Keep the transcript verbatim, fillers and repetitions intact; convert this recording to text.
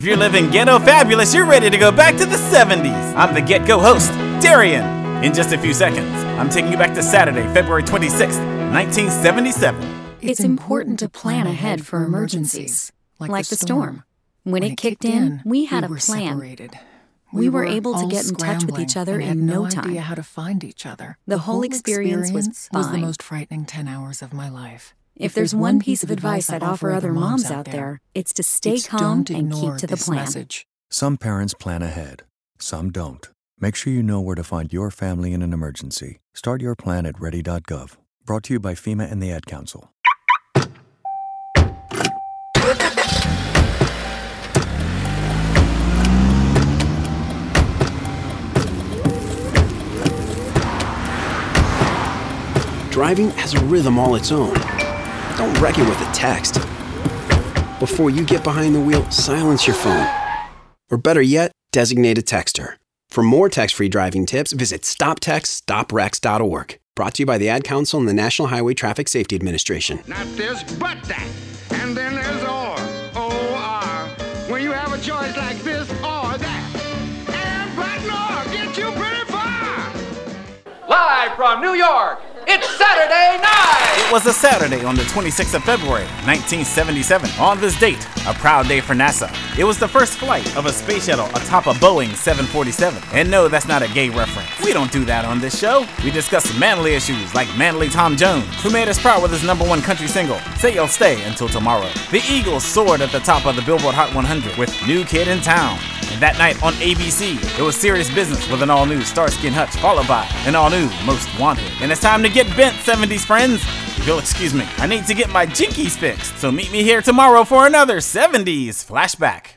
you're living ghetto fabulous, you're ready to go back to the seventies. I'm the Get Go host, Darian. In just a few seconds, I'm taking you back to Saturday, February twenty-sixth, nineteen seventy-seven. It's important to plan ahead for emergencies, like the storm. When it kicked in, we had a plan. We were able to get in touch with each other in no time. Idea how to find each other. The whole experience was fine. was the most frightening ten hours of my life. If there's one piece of advice I'd offer other moms out there, it's to stay calm and keep to the plan. Some parents plan ahead, some don't. Make sure you know where to find your family in an emergency. Start your plan at ready dot gov. Brought to you by FEMA and the Ad Council. Driving has a rhythm all its own. Don't wreck it with a text. Before you get behind the wheel, silence your phone. Or better yet, designate a texter. For more text-free driving tips, visit stop text stop wrecks dot org. Brought to you by the Ad Council and the National Highway Traffic Safety Administration. Not this, but that. And then there's or. O R. When you have a choice like this or that. And button or get you pretty far. Live from New York, it's Saturday night! It was a Saturday on the twenty-sixth of February, nineteen seventy-seven. On this date, a proud day for NASA. It was the first flight of a space shuttle atop a Boeing seven forty-seven. And no, that's not a gay reference. We don't do that on this show. We discuss manly issues like manly Tom Jones, who made us proud with his number one country single, Say You'll Stay Until Tomorrow. The Eagles soared at the top of the Billboard Hot one hundred with New Kid in Town. And that night on A B C, it was Serious Business with an all-new Starsky and Hutch, followed by an all-new Most Wanted. And it's time to get bent, seventies friends. If you'll excuse me, I need to get my jinkies fixed. So meet me here tomorrow for another seventies flashback.